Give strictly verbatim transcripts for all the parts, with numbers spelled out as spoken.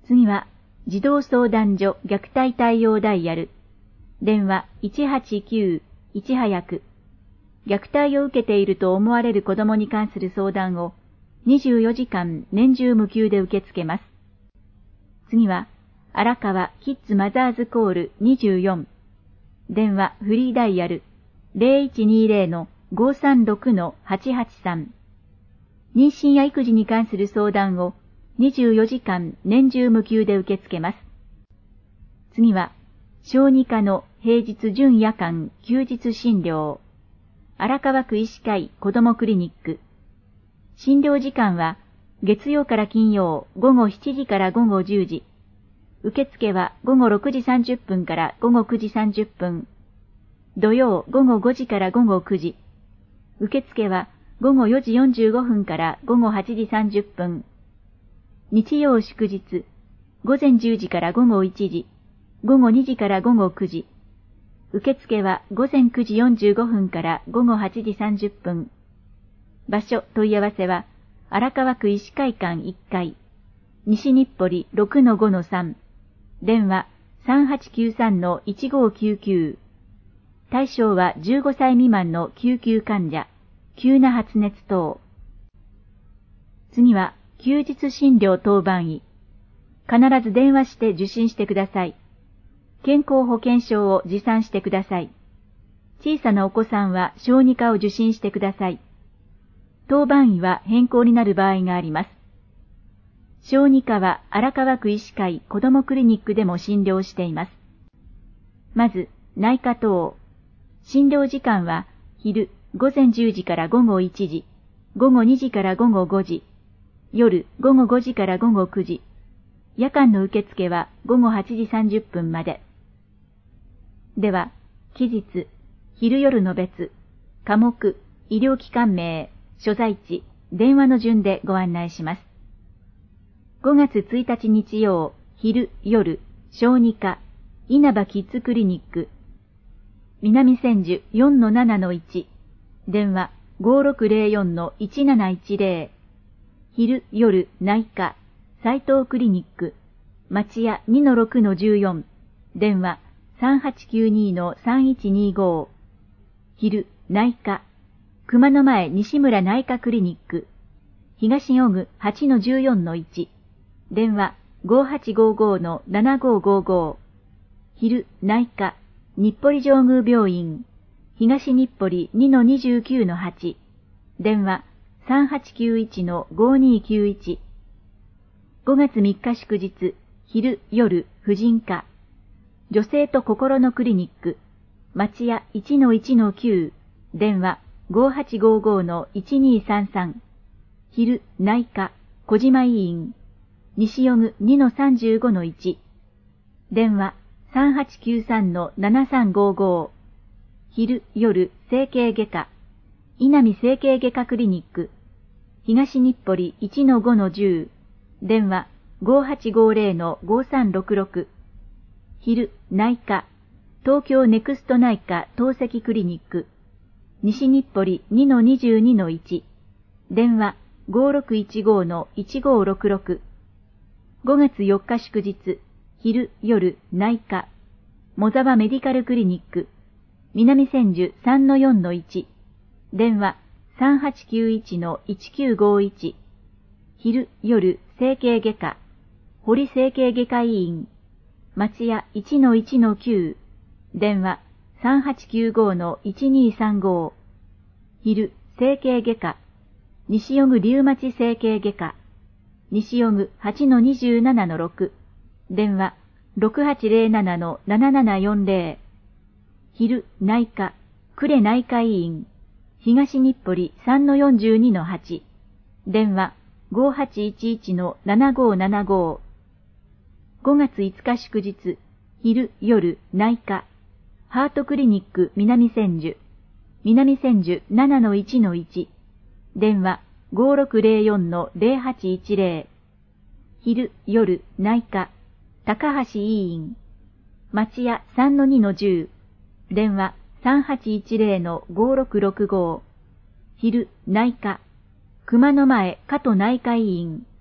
次は、児童相談所虐待対応ダイヤル。電話いちはちきゅういち早く。虐待を受けていると思われる子供に関する相談をにじゅうよじかん年中無休で受け付けます。次は、荒川キッズマザーズコールにじゅうよん。電話フリーダイヤル ゼロいちにゼロのごさんろくのはちはちさん。妊娠や育児に関する相談をにじゅうよじかん年中無休で受け付けます。次は、小児科の平日準夜間休日診療。荒川区医師会子どもクリニック。診療時間は月曜から金曜午後しちじから午後じゅうじ。受付は午後ろくじさんじゅっぷんから午後くじさんじゅっぷん。土曜午後ごじから午後くじ。受付は午後よじよんじゅうごふんから午後はちじさんじゅっぷん。日曜祝日、午前じゅうじから午後いちじ、午後にじから午後くじ。受付は午前くじよんじゅうごふんから午後はちじさんじゅっぷん。場所問い合わせは、荒川区医師会館いっかい、西日暮里 ろくのごのさん、電話 さんはちきゅうさんのいちごきゅうきゅう。対象はじゅうごさい未満の救急患者、急な発熱等。次は、休日診療当番医。必ず電話して受診してください。健康保険証を持参してください。小さなお子さんは小児科を受診してください。当番医は変更になる場合があります。小児科は荒川区医師会子どもクリニックでも診療しています。まず、内科等。診療時間は昼午前じゅうじから午後いちじ、午後にじから午後ごじ、夜午後ごじから午後くじ。夜間の受付は午後はちじさんじゅっぷんまで。では、期日、昼夜の別、科目、医療機関名、所在地、電話の順でご案内します。ごがつついたち日曜、昼夜、小児科、稲葉キッズクリニック、南千住 よんのななのいち、電話 ごろくゼロよんのいちなないちゼロ、昼夜内科、斉藤クリニック、町屋 にのろくのじゅうよん、電話 さんはちきゅうにのさんいちにご、昼内科、熊野前西村内科クリニック、東尾久 はちのじゅうよんのいち、電話 ごはちごごのななごごご、昼内科、日暮里上宮病院、東日暮里 にのにじゅうきゅうのはち、電話さんはちきゅういちのごにきゅういち。ごがつみっか祝日、昼夜婦人科、女性と心のクリニック、町屋 いちのいちのきゅう、電話ごはちごごのいちにさんさん、昼内科、小島医院、西尾久 にのさんじゅうごのいち、電話さんはちきゅうさんのななさんごご、昼夜整形外科、稲見整形外科クリニック、東日暮里 いちのごのじゅう、電話ごはちごゼロのごさんろくろく、昼内科、東京ネクスト内科透析クリニック、西日暮里 にのにじゅうにのいち、電話ごろくいちごのいちごろくろく。ごがつよっか祝日、昼夜内科、モザバメディカルクリニック、南千住 さんのよんのいち、電話さんはちきゅういちのいちきゅうごいち、昼夜整形外科、堀整形外科医院、町屋 いちのいちのきゅう、電話さんはちきゅうごのいちにさんご、昼整形外科、西尾久リウマチ整形外科、西尾久 はちのにじゅうななのろく、電話ろくはちゼロななのななななよんゼロ、昼内科、呉内科医院、東日暮里 さんのよんじゅうにのはち、電話ごはちいちいちのななごななご。ごがついつか祝日、昼夜内科、ハートクリニック南千住、南千住 ななのいちのいち、電話ごろくゼロよんのゼロはちいちゼロ、昼夜内科、高橋医院、町屋 さんのにのじゅう、電話さんはちいちゼロのごろくろくご、昼内科、熊野前加藤内科医院、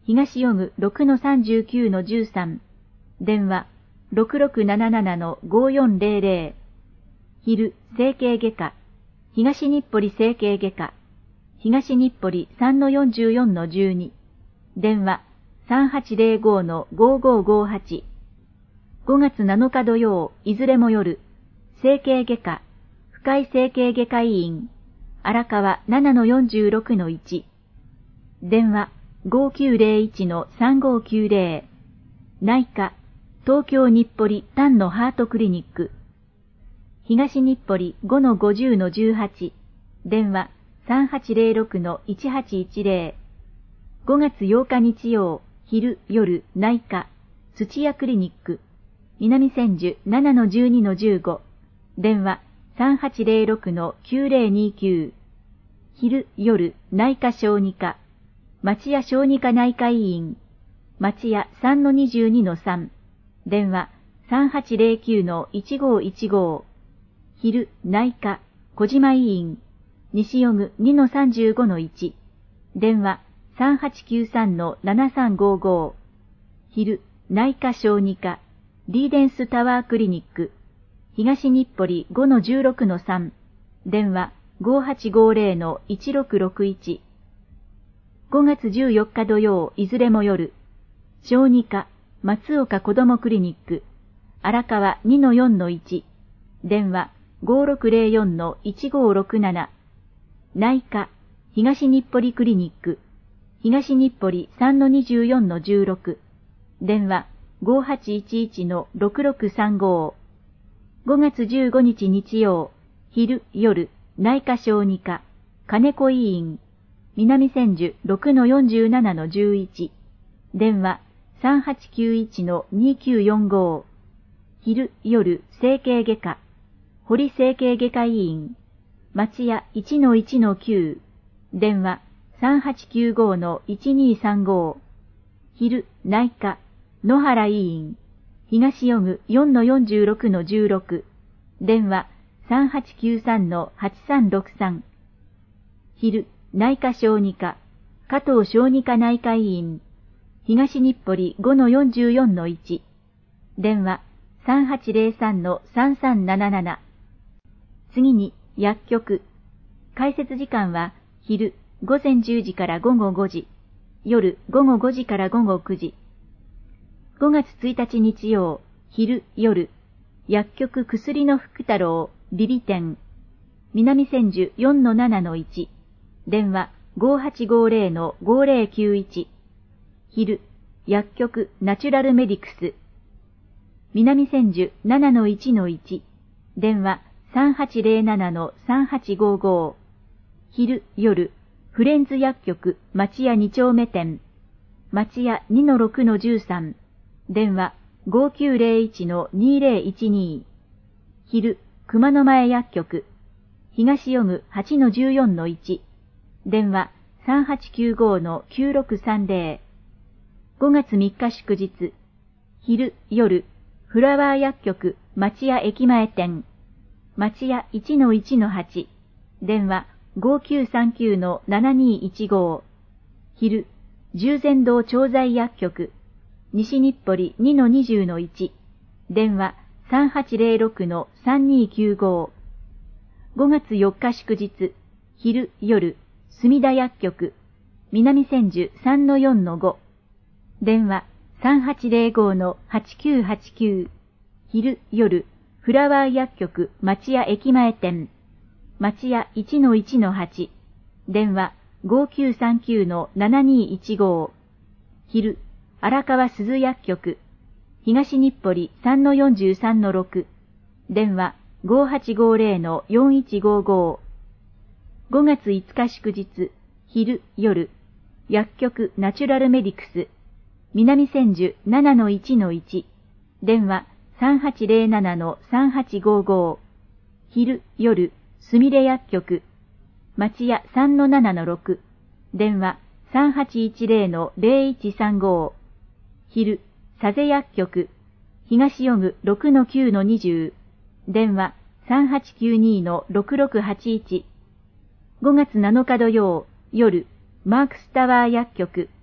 東予具 ろくのさんじゅうきゅうのじゅうさん、電話 ろくろくななななのごよんぜろぜろ、昼、整形外科、東日暮里整形外科、東日暮里 さんのよんじゅうよんのじゅうに、電話 さんはちぜろごのごごごはち、ごがつなのか土曜、いずれも夜、整形外科、深井整形外科医院、荒川 ななのよんじゅうろくのいち、電話 ごきゅうぜろいちのさんごきゅうぜろ、内科、東京日暮里丹野ハートクリニック、東日暮里 ごのごじゅうのじゅうはち、電話 さんはちぜろろくのいちはちいちぜろ、ごがつようか日曜、昼、夜、内科、土屋クリニック、南千住 ななのじゅうにのじゅうご、電話 さんはちぜろろくのきゅうぜろにきゅう、昼、夜、内科小児科、町屋小児科内科医院、町屋 さんのにじゅうにのさん、電話 さんはちぜろきゅうのいちごいちご、昼、内科、小島医院、西予具 にのさんじゅうごのいち、電話 さんはちきゅうさんのななさんごご、昼、内科小児科、リーデンスタワークリニック、東日暮里 ごのじゅうろくのさん、電話 ごはちごぜろのいちろくろくいち、ごがつじゅうよっか土曜、いずれも夜、小児科、松岡子どもクリニック、荒川 にのよんのいち、電話 ごろくぜろよんのいちごろくなな、内科、東日暮里クリニック、東日暮里 さんのにじゅうよんのじゅうろく、電話 ごはちいちいちのろくろくさんご、ごがつじゅうごにち日曜、昼、夜、内科小児科、金子医院、南千住 ろくのよんじゅうななのじゅういち、電話 さんはちきゅういちのにきゅうよんご、昼、夜、整形外科、堀整形外科医院、町屋 いちのいちのきゅう、電話 さんはちきゅうごのいちにさんご、昼、内科、野原医院、東予具 よんのよんじゅうろくのじゅうろく、電話 さんはちきゅうさんのはちさんろくさん、昼、内科小児科、加藤小児科内科医院、東日暮里 ごのよんじゅうよんのいち、電話 さんはちぜろさんのさんさんなななな。次に、薬局。開設時間は、昼、ごぜんじゅうじからごごごじ、夜、ごごごじからごごくじ。ごがつついたち日曜、昼、夜、薬局薬の福太郎、ビビ店、南千住 よんのななのいち、電話 ごはちごぜろのごぜろきゅういち、昼、薬局ナチュラルメディクス、南千住 ななのいちのいち、電話さんはちぜろななのさんはちごご、昼、夜、フレンズ薬局町屋に丁目店、町屋 にのろくのじゅうさん、電話ごきゅうぜろいちのにぜろいちに、昼、熊野前薬局、東予具 はちのじゅうよんのいち、電話さんはちきゅうごのきゅうろくさんぜろ、ごがつみっか祝日、昼、夜、フラワー薬局町屋駅前店、町屋 いちのいちのはち、電話ごきゅうさんきゅうのななにいちご、昼、十全堂調剤薬局、西日暮里 にのにじゅうのいち、電話さんはちぜろろくのさんにきゅうご、ごがつよっか祝日、昼、夜、墨田薬局、南千住 さんのよんのご、電話さんはちぜろごのはちきゅうはちきゅう、昼、夜、フラワー薬局町屋駅前店、町屋 いちのいちのはち、電話ごきゅうさんきゅうのななにいちご、昼、荒川鈴薬局、東日暮里 さんのよんじゅうさんのろく、電話ごはちごぜろのよんいちごご、ごがついつか祝日、昼、夜、薬局ナチュラルメディクス、南千住 ななのいちのいち、電話さんはちぜろななのさんはちごご、昼、夜、すみれ薬局、町屋 さんのななのろく、電話さんはちいちぜろのぜろいちさんご、昼、佐世薬局、東予具 ろくのきゅうのにじゅう、電話さんはちきゅうにのろくろくはちいち、ごがつなのか土曜、夜、マークスタワー薬局、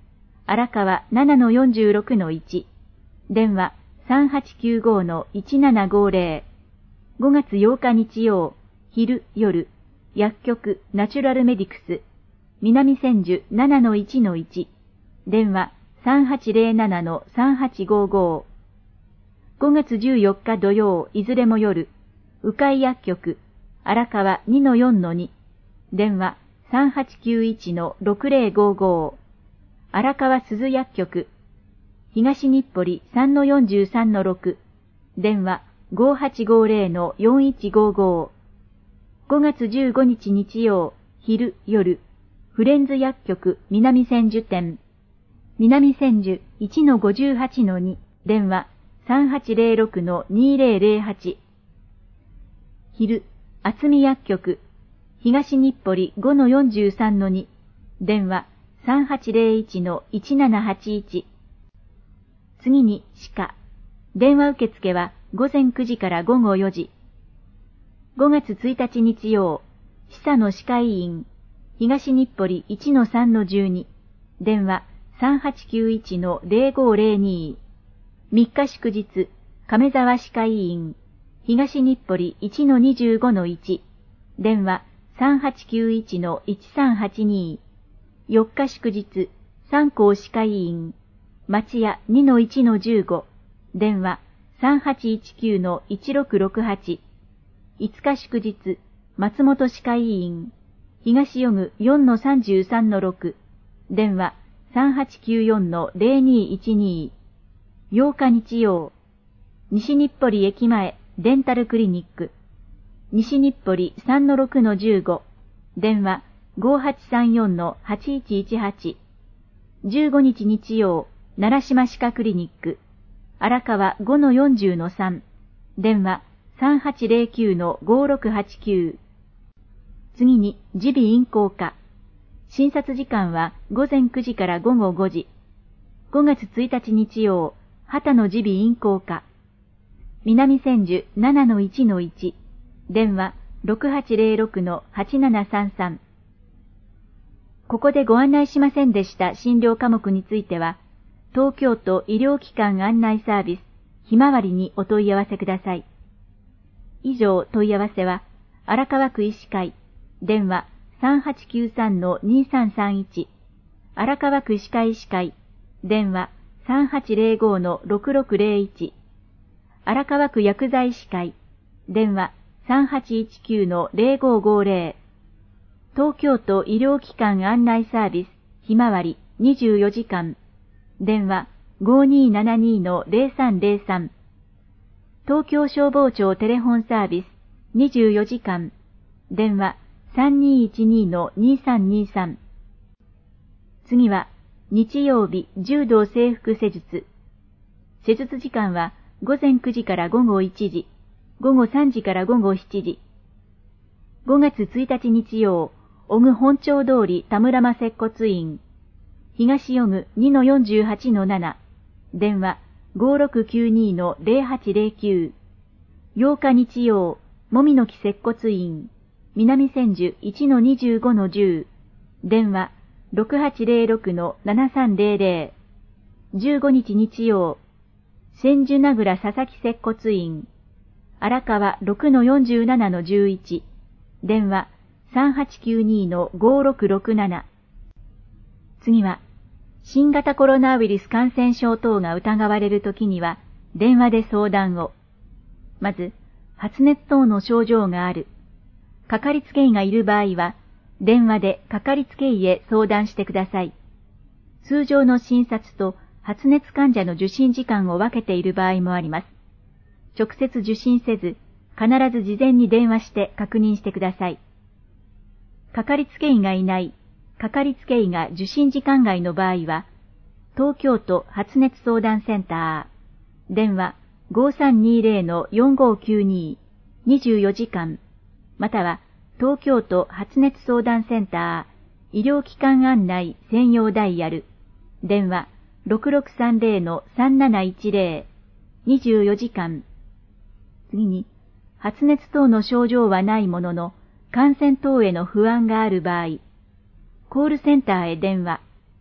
荒川 ななのよんじゅうろくのいち、電話 さんはちきゅうごのいちななごぜろ、ごがつようか日曜、昼、夜、薬局ナチュラルメディクス、南千住 ななのいちのいち、電話 さんはちぜろななのさんはちごご、ごがつじゅうよっか土曜、いずれも夜、鵜飼薬局、荒川 にのよんのに、電話 さんはちきゅういちのろくぜろごご、荒川鈴薬局、東日暮里 さんのよんじゅうさんのろく、電話 ごはちごぜろのよんいちごご、ごがつじゅうごにち日曜、昼、夜、フレンズ薬局南千住店、南千住 いちのごじゅうはちのに、電話さんはちぜろろくのにぜろぜろはち、昼、厚見薬局、東日暮里 ごのよんじゅうさんのに、電話さんはちぜろいちのいちななはちいち。次に歯科。電話受付はごぜんくじからごごよじ。ごがつついたち日曜、歯科の歯科医院、東日暮里 いちのさんのじゅうに、電話さんはちきゅういちのぜろごぜろに。みっか祝日、亀沢歯科医院、東日暮里 いちのにじゅうごのいち、電話さんはちきゅういちのいちさんはちに。よっか祝日、三甲歯科医院、町屋 にのいちのじゅうご、電話さんはちいちきゅうのいちろくろくはち。いつか祝日、松本歯科医院、東予具 よんのさんじゅうさんのろく、電話さんはちきゅうよんのぜろにいちに。ようか日曜、西日暮里駅前デンタルクリニック、西日暮里 さんのろくのじゅうご、電話ごはちさんよんのはちいちいちはち。じゅうごにち日曜、奈良島歯科クリニック、荒川 ごのよんじゅうのさん、電話さんはちぜろきゅうのごろくはちきゅう。次に耳鼻咽喉科。診察時間はごぜんくじからごごごじ。ごがつついたち日曜、畑野耳鼻咽喉科、南千住 ななのいちのいち、電話ろくはちぜろろくのはちななさんさん。ここでご案内しませんでした診療科目については、東京都医療機関案内サービスひまわりにお問い合わせください。以上問い合わせは、荒川区医師会、電話さんはちきゅうさんのにさんさんいち、荒川区歯科医師会、電話さんはちぜろごのろくろくぜろいち、荒川区薬剤師会、電話さんはちいちきゅうのぜろごごぜろ、東京都医療機関案内サービスひまわりにじゅうよじかん、電話ごにーななにのぜろさんぜろさん、東京消防庁テレホンサービスにじゅうよじかん、電話さんにーいちにのにさんにさん。次は日曜日柔道整復施術。施術時間はごぜんくじからごごいちじ、ごごさんじからごごしちじ。ごがつついたち日曜、小具本町通り田村間接骨院、東予具 にのよんじゅうはちのなな、電話ごろくきゅうにのぜろはちぜろきゅう。ようか日曜、もみの木接骨院、南千住 いちのにじゅうごのじゅう、電話ろくはちぜろろくのななさんぜろぜろ。じゅうごにち日曜、千住名倉佐々木接骨院、荒川 ろくのよんじゅうななのじゅういち、電話さんはちきゅうにのごろくろくなな。次は、新型コロナウイルス感染症等が疑われるときには、電話で相談を。まず、発熱等の症状がある。かかりつけ医がいる場合は、電話でかかりつけ医へ相談してください。通常の診察と発熱患者の受診時間を分けている場合もあります。直接受診せず、必ず事前に電話して確認してください。かかりつけ医がいない、かかりつけ医が受診時間外の場合は、東京都発熱相談センター、電話ごさんにぜろのよんごきゅうに、にじゅうよじかん、または東京都発熱相談センター、医療機関案内専用ダイヤル、電話ろくろくさんぜろのさんなないちぜろ、にじゅうよじかん。次に、発熱等の症状はないものの、感染等への不安がある場合、コールセンターへ電話、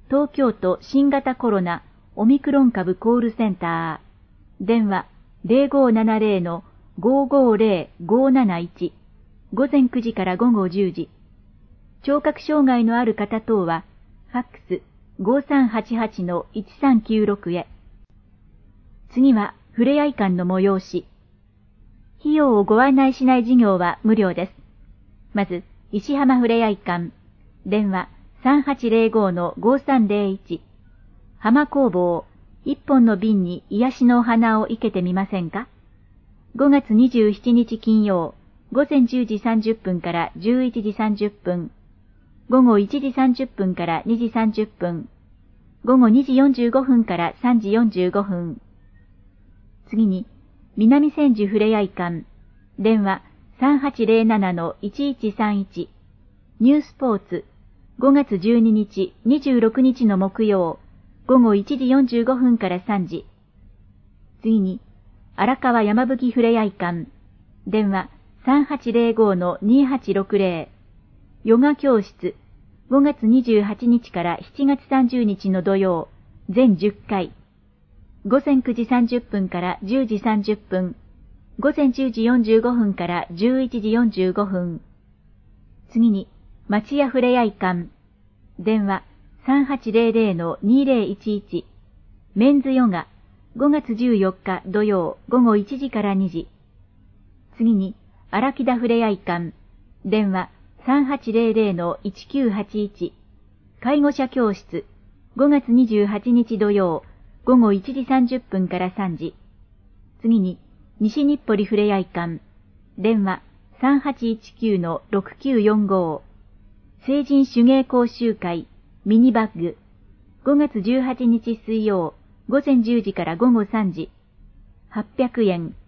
東京都新型コロナオミクロン株コールセンター。電話 ゼロごーななゼロ の ごーごーゼロ ごーなないち。午前くじから午後じゅうじ。聴覚障害のある方等は、ファックス ごーさんはちはちのいちさんきゅうろく へ。次は、ふれあい館の催し。費用をご案内しない事業は無料です。まず、石浜ふれあい館。電話 さんはちゼロごのごーさんゼロいち。浜工房、一本の瓶に癒しのお花を生けてみませんか？ごがつにじゅうしちにち金曜、午前じゅうじさんじゅっぷんからじゅういちじさんじゅっぷん。午後いちじさんじゅっぷんからにじさんじゅっぷん。午後にじよんじゅうごふんからさんじよんじゅうごふん。次に、南千住ふれあい館。電話 さんはちゼロななのいちいちさんいち。ニュースポーツ。ごがつじゅうににち、にじゅうろくにちの木曜、午後いちじよんじゅうごふんからさんじ。次に、荒川山吹ふれあい館。電話 さんはちゼロごのにはちろくゼロ。ヨガ教室。ごがつにじゅうはちにちからしちがつさんじゅうにちの土曜、全じゅっかい。午前くじさんじゅっぷんからじゅうじさんじゅっぷん。午前じゅうじよんじゅうごふんからじゅういちじよんじゅうごふん。次に、町屋ふれあい館。電話 さんはちゼロゼロのにゼロいちいち。メンズヨガ。ごがつじゅうよっか土曜午後いちじからにじ。次に、荒木田ふれあい館。電話 さんはちゼロゼロのいちきゅうはちいち。介護者教室。ごがつにじゅうはちにち土曜午後いちじさんじゅっぷんからさんじ。次に、西日暮里ふれあい館。電話 さんはちいちきゅうのろくきゅうよんご。成人手芸講習会、ミニバッグ。ごがつじゅうはちにち水曜、午前じゅうじから午後さんじ。はっぴゃくえん。